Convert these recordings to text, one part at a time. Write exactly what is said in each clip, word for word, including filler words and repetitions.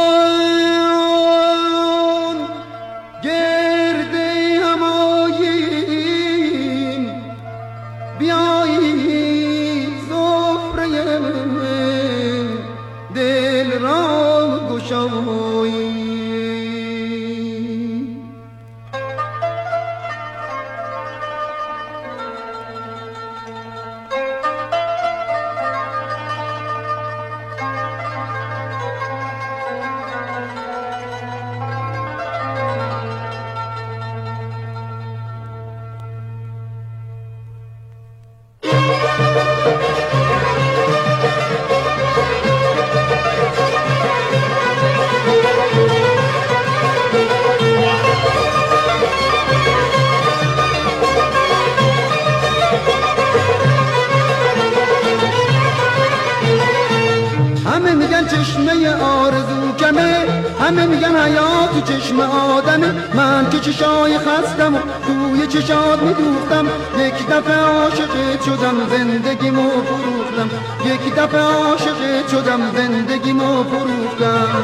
همه میگن چشمه آرزو کمه، همه میگن حیات تو چشم آدمه. من که چشای خستم و توی چشات میدوختم، یک دفعه عاشقت شدم زندگیمو فروختم، یک دفعه عاشقت شدم زندگیمو فروختم.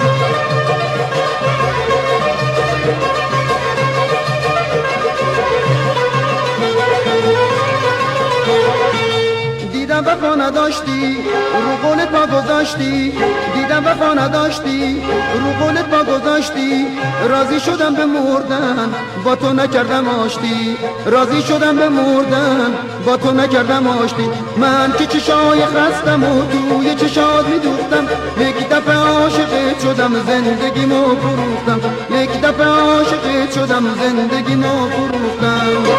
دیدم وفا نداشتی رو قولت پا گذاشتی، دیدم وفا نداشتی رو قولت پا گذاشتی. راضی شدم به مردن با تو نکردم آشتی، راضی شدم به مردن با تو نکردم آشتی. من که چشای خستم و توی چشات میدوختم، یک دفعه عاشقت شدم زندگیمو فروختم، یک دفعه عاشقت شدم زندگیمو فروختم.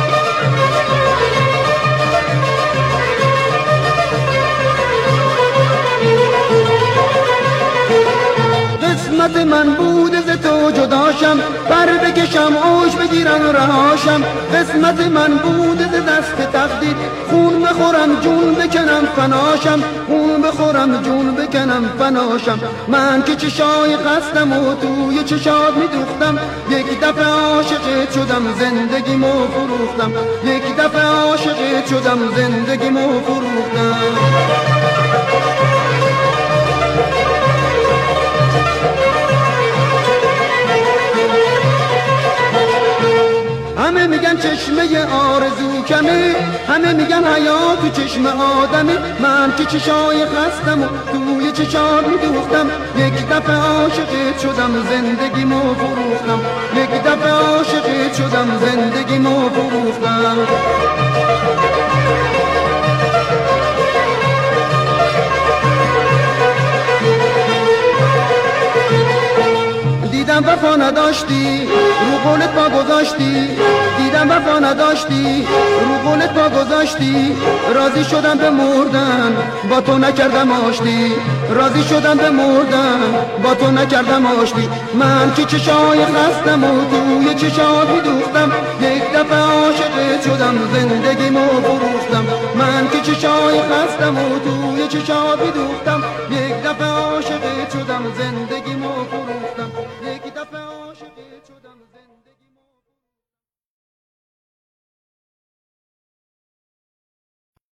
قسمت من بود ز تو جداشم، بر بکشم اوش بگیرن رهاشم. قسمت من بود ز دست تقدیر، خون بخورم جون بکنم فناشم، خون بخورم جون بکنم فناشم. من که چشای خستم و توی چشات میدوختم، یک دفعه عاشقت شدم زندگیمو فروختم، یک دفعه عاشقت شدم زندگیمو فروختم. همه میگن چشمه آرزو کمه، همه میگن حیات تو چشم آدمه. من که چشای خستم و توی چشات میدوختم، یک دفعه عاشقت شدم زندگیمو فروختم، یک دفعه عاشقت شدم زندگیمو فروختم. دیدم وفا نداشتی رو قولت پا گذاشتی، دیدم وفا نداشتی رو قولت پا گذاشتی. راضی شدم به مردن با تو نکردم آشتی، راضی شدم به مردن با تو نکردم آشتی. من که چشای خستم و توی چشات میدوختم، یک دفعه عاشقت شدم زندگیمو فروختم. من که چشای خستم و توی چشات میدوختم، یک دفعه عاشقت شدم زندگیمو فروختم، یک دفعه عاشقت شدم زندگیمو